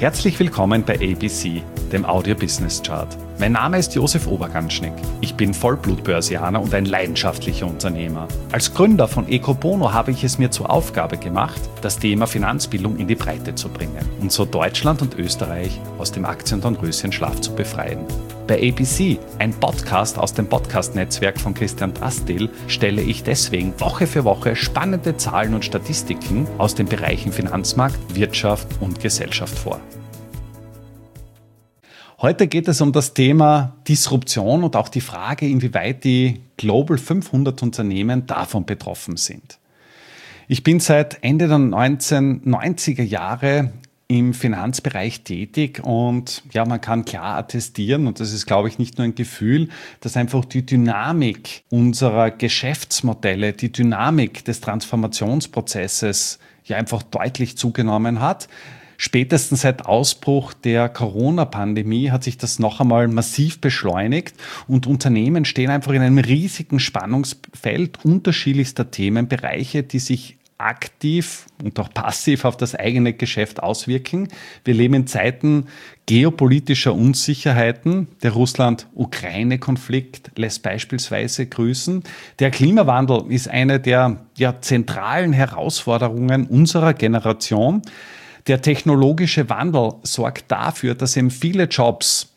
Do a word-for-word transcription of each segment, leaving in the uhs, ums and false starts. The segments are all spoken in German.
Herzlich willkommen bei A B C, dem Audio Business Chart. Mein Name ist Josef Oberganschnick. Ich bin Vollblut-Börsianer und ein leidenschaftlicher Unternehmer. Als Gründer von Ecobono habe ich es mir zur Aufgabe gemacht, das Thema Finanzbildung in die Breite zu bringen und so Deutschland und Österreich aus dem Aktiendornröschenschlaf zu befreien. Bei A B C, ein Podcast aus dem Podcast-Netzwerk von Christian Drastil, stelle ich deswegen Woche für Woche spannende Zahlen und Statistiken aus den Bereichen Finanzmarkt, Wirtschaft und Gesellschaft vor. Heute geht es um das Thema Disruption und auch die Frage, inwieweit die Global fünfhundert Unternehmen davon betroffen sind. Ich bin seit Ende der neunzehnhundertneunziger Jahre im Finanzbereich tätig und ja, man kann klar attestieren, und das ist, glaube ich, nicht nur ein Gefühl, dass einfach die Dynamik unserer Geschäftsmodelle, die Dynamik des Transformationsprozesses ja einfach deutlich zugenommen hat. Spätestens seit Ausbruch der Corona-Pandemie hat sich das noch einmal massiv beschleunigt und Unternehmen stehen einfach in einem riesigen Spannungsfeld unterschiedlichster Themenbereiche, die sich aktiv und auch passiv auf das eigene Geschäft auswirken. Wir leben in Zeiten geopolitischer Unsicherheiten. Der Russland-Ukraine-Konflikt lässt beispielsweise grüßen. Der Klimawandel ist eine der ja, zentralen Herausforderungen unserer Generation. Der technologische Wandel sorgt dafür, dass eben viele Jobs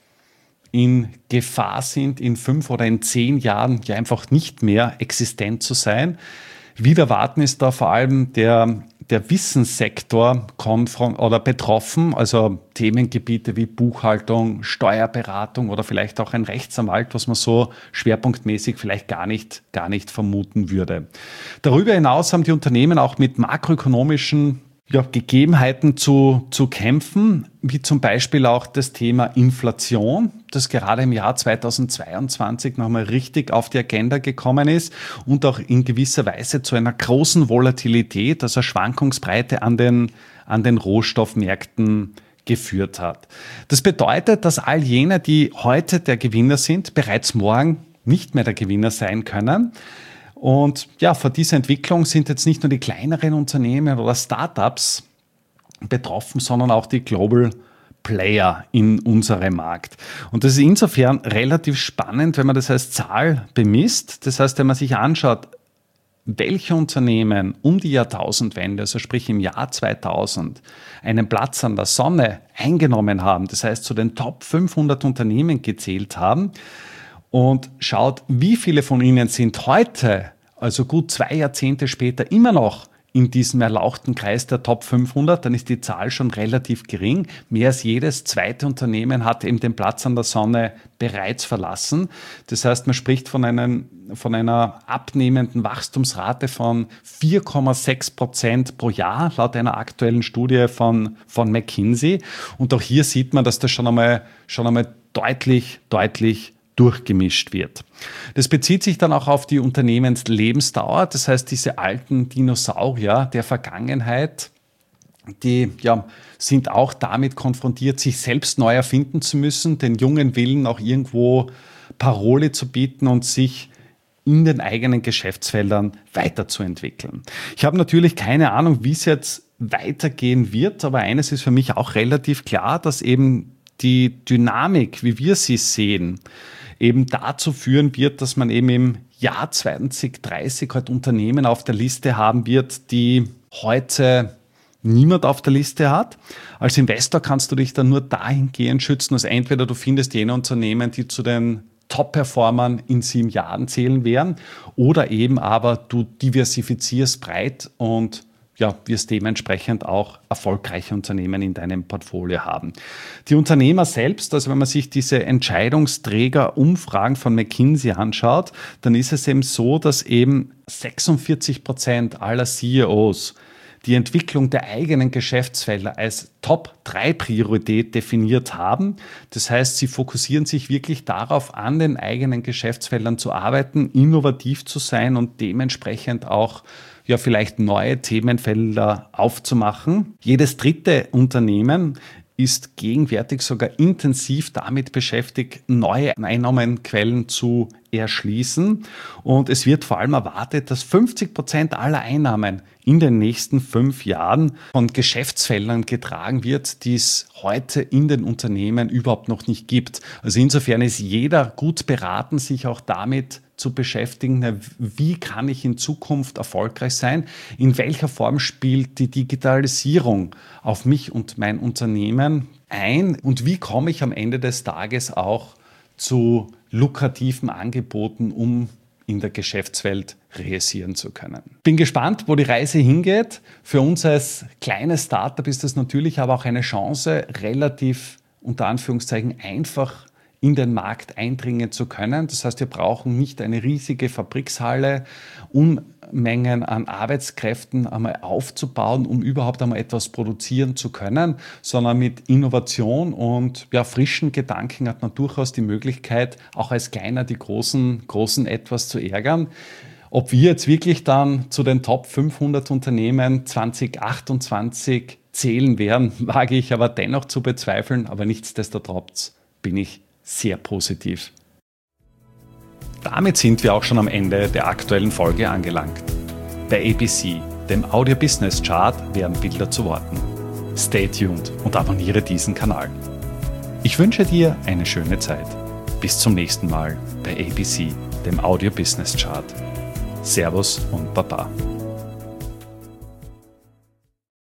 in Gefahr sind, in fünf oder in zehn Jahren ja einfach nicht mehr existent zu sein. Wieder erwarten ist da vor allem der, der Wissenssektor konfron- oder betroffen, also Themengebiete wie Buchhaltung, Steuerberatung oder vielleicht auch ein Rechtsanwalt, was man so schwerpunktmäßig vielleicht gar nicht, gar nicht vermuten würde. Darüber hinaus haben die Unternehmen auch mit makroökonomischen Ja, Gegebenheiten zu, zu kämpfen, wie zum Beispiel auch das Thema Inflation, das gerade im Jahr zweitausendzweiundzwanzig nochmal richtig auf die Agenda gekommen ist und auch in gewisser Weise zu einer großen Volatilität, also Schwankungsbreite an den, an den Rohstoffmärkten geführt hat. Das bedeutet, dass all jene, die heute der Gewinner sind, bereits morgen nicht mehr der Gewinner sein können. Und ja, vor dieser Entwicklung sind jetzt nicht nur die kleineren Unternehmen oder Startups betroffen, sondern auch die Global Player in unserem Markt. Und das ist insofern relativ spannend, wenn man das als Zahl bemisst. Das heißt, wenn man sich anschaut, welche Unternehmen um die Jahrtausendwende, also sprich im Jahr zweitausend, einen Platz an der Sonne eingenommen haben, das heißt zu den Top fünfhundert Unternehmen gezählt haben, und schaut, wie viele von ihnen sind heute, also gut zwei Jahrzehnte später, immer noch in diesem erlauchten Kreis der Top fünfhundert, dann ist die Zahl schon relativ gering. Mehr als jedes zweite Unternehmen hat eben den Platz an der Sonne bereits verlassen. Das heißt, man spricht von, einem, von einer abnehmenden Wachstumsrate von vier Komma sechs Prozent pro Jahr, laut einer aktuellen Studie von, von McKinsey. Und auch hier sieht man, dass das schon einmal, schon einmal deutlich, deutlich durchgemischt wird. Das bezieht sich dann auch auf die Unternehmenslebensdauer. Das heißt, diese alten Dinosaurier der Vergangenheit, die ja, sind auch damit konfrontiert, sich selbst neu erfinden zu müssen, den jungen Willen auch irgendwo Parole zu bieten und sich in den eigenen Geschäftsfeldern weiterzuentwickeln. Ich habe natürlich keine Ahnung, wie es jetzt weitergehen wird, aber eines ist für mich auch relativ klar, dass eben die Dynamik, wie wir sie sehen, eben dazu führen wird, dass man eben im Jahr zwanzig dreißig halt Unternehmen auf der Liste haben wird, die heute niemand auf der Liste hat. Als Investor kannst du dich dann nur dahingehend schützen, dass entweder du findest jene Unternehmen, die zu den Top-Performern in sieben Jahren zählen werden, oder eben aber du diversifizierst breit und ja, wirst dementsprechend auch erfolgreiche Unternehmen in deinem Portfolio haben. Die Unternehmer selbst, also wenn man sich diese Entscheidungsträger-Umfragen von McKinsey anschaut, dann ist es eben so, dass eben sechsundvierzig Prozent aller C E Os die Entwicklung der eigenen Geschäftsfelder als Top drei Priorität definiert haben. Das heißt, sie fokussieren sich wirklich darauf, an den eigenen Geschäftsfeldern zu arbeiten, innovativ zu sein und dementsprechend auch ja vielleicht neue Themenfelder aufzumachen. Jedes dritte Unternehmen ist gegenwärtig sogar intensiv damit beschäftigt, neue Einnahmenquellen zu erschließen. Und es wird vor allem erwartet, dass fünfzig Prozent aller Einnahmen in den nächsten fünf Jahren von Geschäftsfeldern getragen wird, die es heute in den Unternehmen überhaupt noch nicht gibt. Also insofern ist jeder gut beraten, sich auch damit zu beschäftigen, wie kann ich in Zukunft erfolgreich sein, in welcher Form spielt die Digitalisierung auf mich und mein Unternehmen ein und wie komme ich am Ende des Tages auch zu lukrativen Angeboten, um in der Geschäftswelt reüssieren zu können. Bin gespannt, wo die Reise hingeht. Für uns als kleines Startup ist das natürlich aber auch eine Chance, relativ unter Anführungszeichen einfach in den Markt eindringen zu können. Das heißt, wir brauchen nicht eine riesige Fabrikshalle, Unmengen an Arbeitskräften einmal aufzubauen, um überhaupt einmal etwas produzieren zu können, sondern mit Innovation und ja, frischen Gedanken hat man durchaus die Möglichkeit, auch als Kleiner die großen, großen etwas zu ärgern. Ob wir jetzt wirklich dann zu den Top fünfhundert Unternehmen zwanzig achtundzwanzig zählen werden, wage ich aber dennoch zu bezweifeln, aber nichtsdestotrotz bin ich sehr positiv. Damit sind wir auch schon am Ende der aktuellen Folge angelangt. Bei A B C, dem Audio Business Chart, werden Bilder zu Worten. Stay tuned und abonniere diesen Kanal. Ich wünsche dir eine schöne Zeit. Bis zum nächsten Mal bei A B C, dem Audio Business Chart. Servus und Baba.